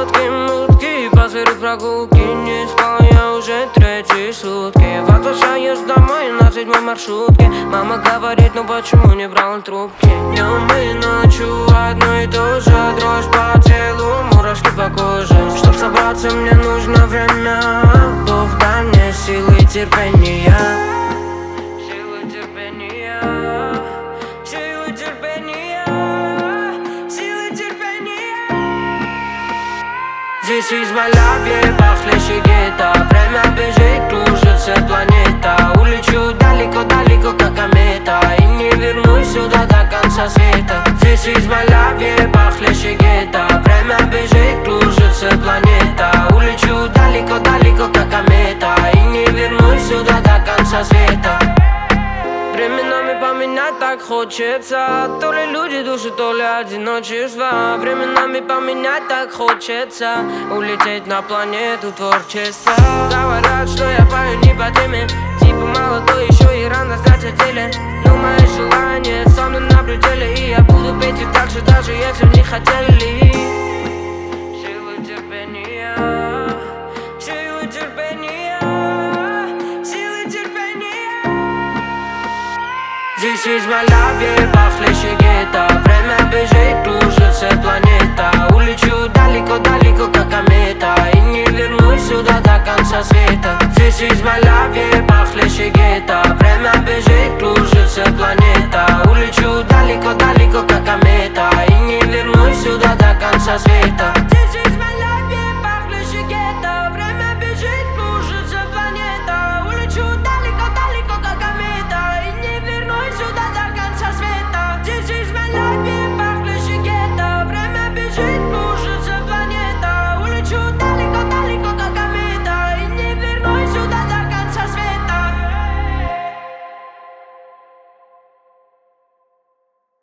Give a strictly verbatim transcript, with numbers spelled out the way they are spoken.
лодки, мутки, позыры прогулки. Не спал я уже третьи сутки. Возвращаюсь домой на седьмой маршрутке. Мама говорит, ну почему не брал трубки? Днем и ночью одно и то же. Дрожь по телу, мурашки по коже. Чтоб собраться, мне нужно время. Бог дай мне силы и терпения. Силы терпения. Силы терпения. Силы терпения. This is my life, yeah, похлеще гетто. Время бежит, кружится планета. Улечу далеко-далеко, как комета. И не вернусь сюда до конца света. This is my life, yeah, похлеще гетто. Время бежит, кружится планета. Улечу далеко-далеко, как комета. И не вернусь сюда до конца света. Временами поменять так хочется. То ли люди души, то ли одиночество. Временами поменять так хочется. Улететь на планету творчества. Говорят, что я пою не по теме. Типа молодой, еще и рано знать о деле. Но мои желания со мной на пределе. И я буду петь их так же, даже если не хотели. Силы терпения. Силы терпения. Силы терпения. This is my life, yeah, похлеще гетто. Время бежит, кружится планета. Улечу далеко-далеко, как комета. И не вернусь сюда до конца света. This is my life, yeah, похлеще гетто. Время бежит, кружится планета. Улечу далеко-далеко, как комета. И не вернусь сюда до конца света.